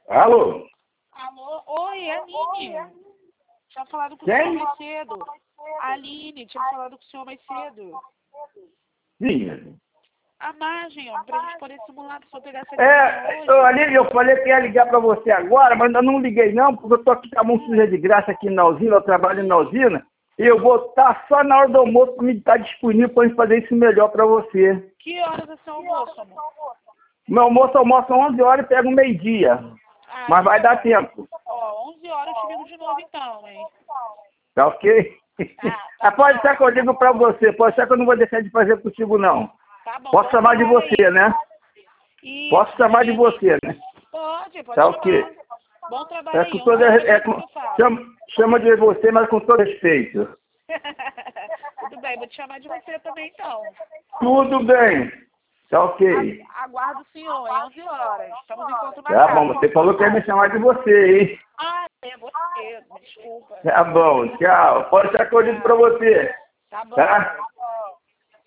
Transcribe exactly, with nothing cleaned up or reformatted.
Alô? Alô? Oi, Aline. Tinha falado com o Quem? senhor mais cedo. Aline, tinha falado com o senhor mais cedo. Sim. A margem, ó, pra gente poder simular, pra senhor pegar essa É, hoje. eu, Aline, eu falei que ia ligar pra você agora, mas ainda não liguei não, porque eu tô aqui com a mão suja de graça aqui na usina, eu trabalho na usina, e eu vou estar só na hora do almoço para me estar disponível para fazer isso melhor pra você. Que horas é seu almoço, amor? Meu almoço almoça onze horas e pega um meio-dia, Ah, mas vai tá dar bom. tempo. Ó, onze horas eu te ligo de novo então, hein? Tá ok? Ah, tá Mas pode bom. ser que eu digo pra você, pode ser que eu não vou deixar de fazer contigo não. Tá bom, Posso bom chamar de trabalho você, aí. né? Isso, Posso chamar de Aline. você, né? Pode, pode Tá chamar. ok? Bom trabalho É com aí, todo, onze horas é eu com, te falo. chama, chama de você, mas com todo respeito. Tudo bem, vou te chamar de você também então. Tudo bem. Tá ok. A- Aguardo o senhor, em onze horas. Estamos em encontro Tá bom, marcado. você falou que ia me chamar de você, hein? Ah, é você. Desculpa. Tá bom, tchau. Pode ser que eu digo pra você. Tá bom. Tá?